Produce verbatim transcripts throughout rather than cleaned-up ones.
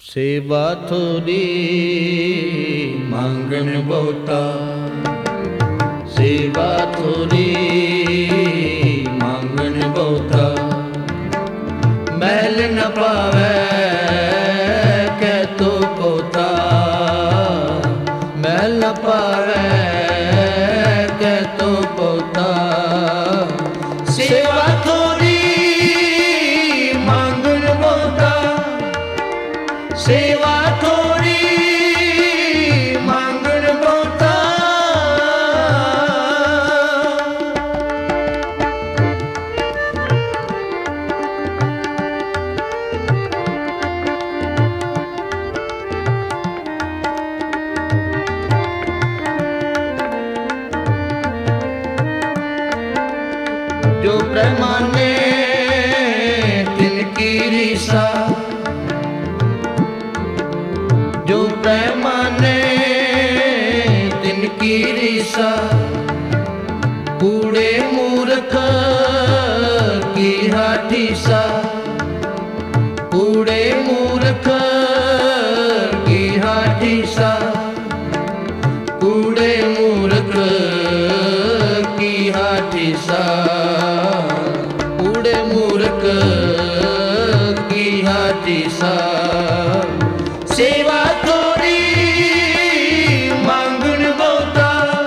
सेवा थोड़ी मांगन बहुता, सेवा थोड़ी मांगन बहुता। मैल न पावे कै तो पोता, मैल न पावे कै तो पोता। सेवा थोड़ी मांगन बहुता, सेवा थोड़ी मांगन बहुता। जो पैमाने तिनकी रीसा, जो पैमाने तिनकी रीसा। कूड़े मूर्ख की हाथी सा, कूड़े मूर्ख की हाथी सा। कूड़े मूर्ख की हाथी सा, कूड़े मूर्ख की हाथी सा। सेवा थोड़ी मांगन बहुता,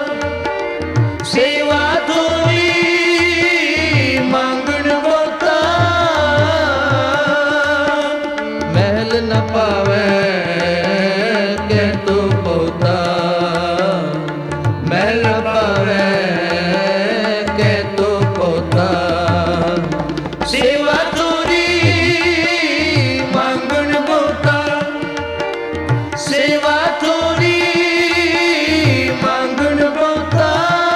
सेवा थोड़ी मांगन बहुता। महल न पावे कै तो पोता, महल न पावे कै तो पोता। सेवा थोड़ी मांगन बहुता, सेवा थोड़ी मांगन बहुता।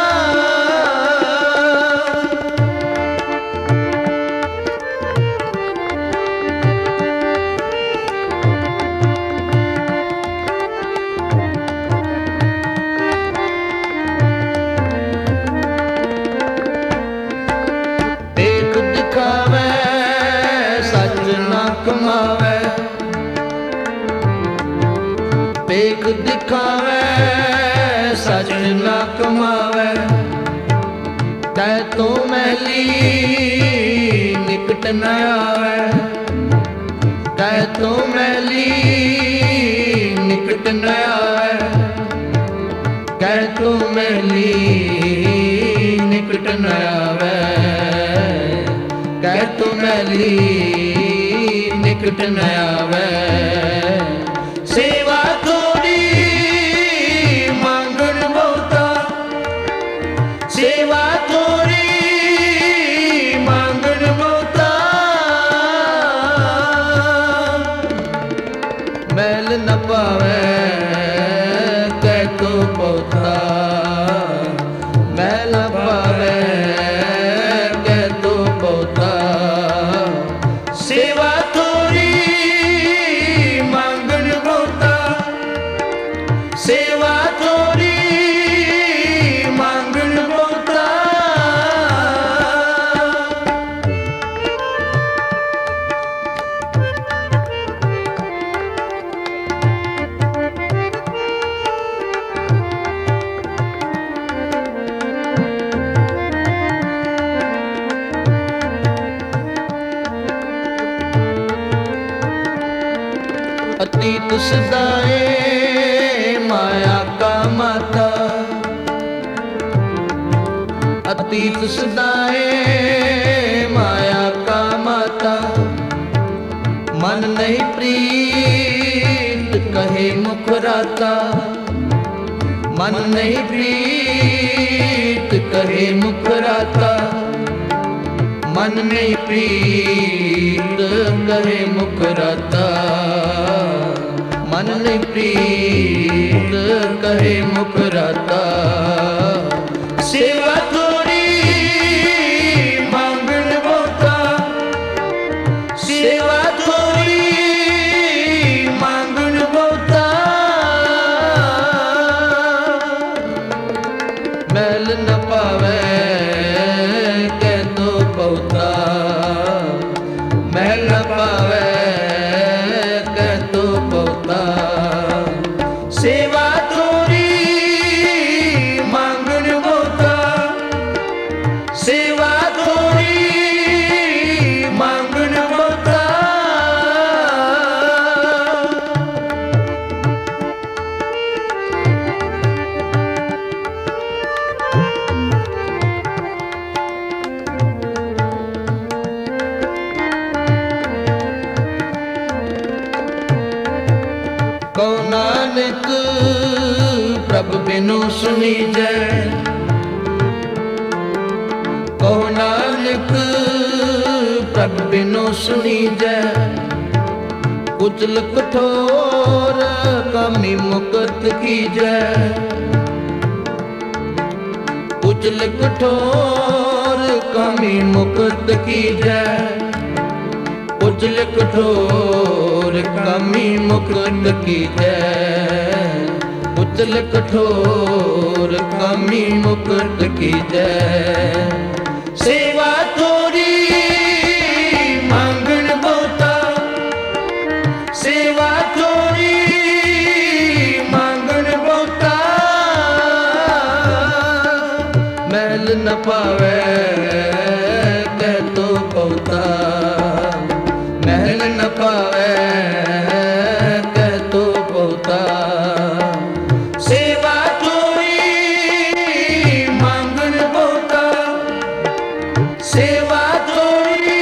देख दिखावे सच ना कमावे, देख दिखावे सच ना कमावे। तै तो मैली निकट न आवे, तै तो मैली निकट न आवे। तै तो मैली निकट न आवे, तै तो मैली निकट न आवे। सेवा थोड़ी मांगन बहुता, सेवा थोड़ी मांगन बहुता। मैल न पावे कै तो पोता, मैल न पावे कै तो पोता। सेवा थोड़ी मांगन बहुता, सेवा थोड़ी मांगन बहुता। अतीत सदाए माया का माता, अतीत सदाए माया का माता। मन नहीं प्रीत कहे मुखराता, मन नहीं प्रीत कहे मुखराता। मन नहीं प्रीत कहे मुखराता, मन नहीं प्रीत कहे मुखराता। सेवा थोड़ी मांगन बहुता, सेवा थोड़ी मांगन बहुता। मैल न पावे कै तो पोता, महल न पावे कै तो ਤੋ ਪਉਤਾ ਸੇਵਾ ਤੋਰੀ ਮੰਗਣ ਬਹੁਤਾ ਸੇਵਾ ਤੋਰੀ ਮੰਗਣ ਬਹੁਤਾ ਕਉ ਨਾਨਕ ਪ੍ਰਭ ਬਿਨੁ ਸੁਣੀਜੈ ਕਉ ਨਾਨਕ ਪ੍ਰਭ ਬਿਨੁ ਸੁਣੀਜੈ ਕੁਚਲ ਕਠੋਰ ਕਾਮੀ ਮੁਕਤ ਕੀਜੈ ਕੁਚਲ ਕਠੋਰ ਕਾਮੀ ਮੁਕਤ ਕੀਜੈ ਕੁਚਲ ਕਠੋਰ ਕਾਮੀ ਮੁਕਤ ਕੀਜੈ ਕੁਚਲ ਕਠੋਰ ਕਾਮੀ ਮੁਕਤ ਕੀਜੈ ਸੇਵਾ ਤੋਰੀ ਮੰਗਣ ਬਹੁਤਾ ਸੇਵਾ ਤੋਰੀ ਮੰਗਣ ਬਹੁਤਾ ਮੈਲ ਨ ਪਾਵੈ ਕਹਿ ਤੋ ਬਹੁਤਾ ਮਹਿਲ ਨ ਪਾਵੈ ਕਹਿ ਤੋ ਬਹੁਤਾ ਸੇਵਾ ਤੋਰੀ ਮੰਗਣ ਬਹੁਤਾ ਸੇਵਾ ਤੋਰੀ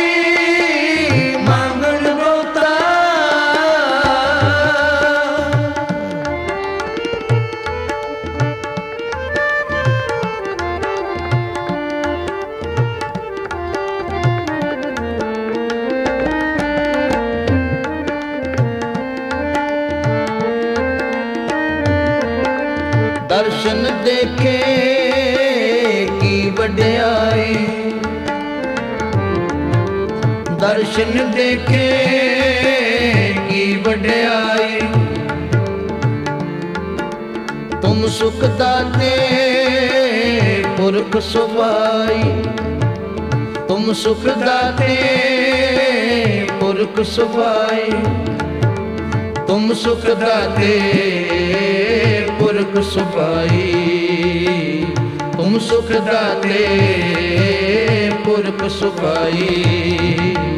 ਮੰਗਣ ਬਹੁਤਾ ਦਰਸ਼ਨ ਦੇਖੇ ਕੀ ਵਡਿਆਈ ਦਰਸ਼ਨ ਦੇਖੇ ਕੀ ਵਡਿਆਈ ਤੁਮ ਸੁਖ ਦਾਤੇ ਪੁਰਖ ਸੁਭਾਈ ਤੁਮ ਸੁਖ ਦਾਤੇ ਪੁਰਖ ਸੁਭਾਈ ਤੁਮ ਸੁਖ ਦਾਤੇ ਪੁਰਖ ਸੁਭਾਈ ਤੁਮ ਸੁਖ ਦਾਤੇ ਪੁਰਖ ਸੁਭਾਈ